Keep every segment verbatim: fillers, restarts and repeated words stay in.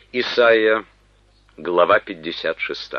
Исайя, глава пятьдесят шесть.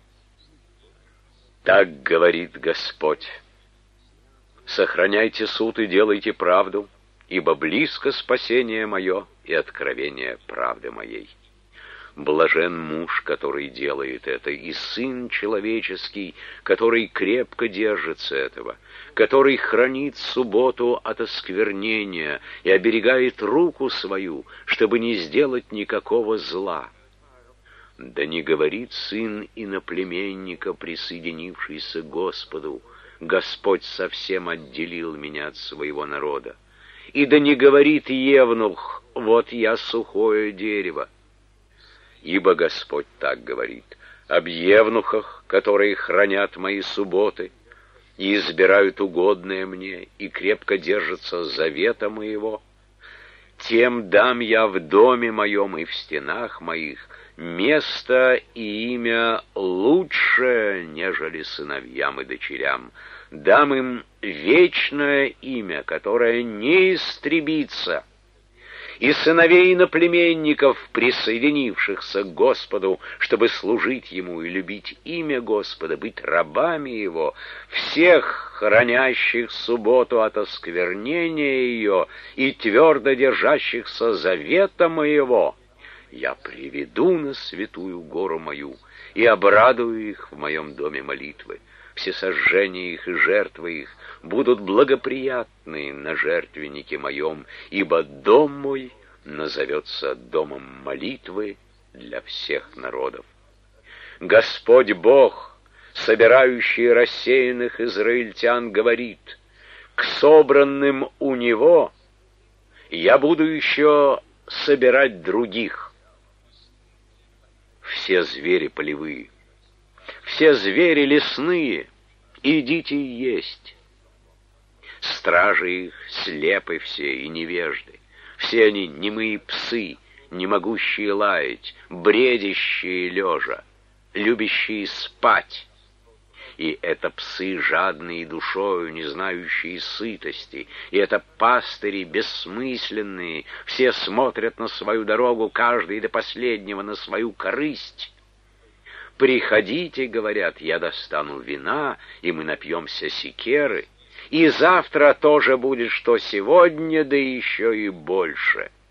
Так говорит Господь: сохраняйте суд и делайте правду, ибо близко спасение мое и откровение правды моей. Блажен муж, который делает это, и сын человеческий, который крепко держится этого, который хранит субботу от осквернения и оберегает руку свою, чтобы не сделать никакого зла. Да не говорит сын иноплеменника, присоединившийся к Господу: Господь совсем отделил меня от своего народа. И да не говорит евнух: вот я сухое дерево. Ибо Господь так говорит об евнухах, которые хранят мои субботы и избирают угодное мне, и крепко держатся завета моего. Тем дам я в доме моем и в стенах моих место и имя лучшее, нежели сыновьям и дочерям. Дам им вечное имя, которое не истребится. И сыновей иноплеменников, присоединившихся к Господу, чтобы служить Ему и любить имя Господа, быть рабами Его, всех хранящих субботу от осквернения ее и твердо держащихся завета моего, я приведу на святую гору мою и обрадую их в моем доме молитвы. Всесожжения их и жертвы их будут благоприятны на жертвеннике моем, ибо дом мой назовется домом молитвы для всех народов. Господь Бог, собирающий рассеянных израильтян, говорит: к собранным у Него я буду еще собирать других. Все звери полевые, все звери лесные, идите и есть. Стражи их слепы все и невежды, все они немые псы, не могущие лаять, бредящие лежа, любящие спать. И это псы жадные душою, не знающие сытости, и это пастыри бессмысленные, все смотрят на свою дорогу, каждый до последнего на свою корысть. «Приходите, — говорят, — я достану вина, и мы напьемся секеры, и завтра тоже будет, что сегодня, да еще и больше».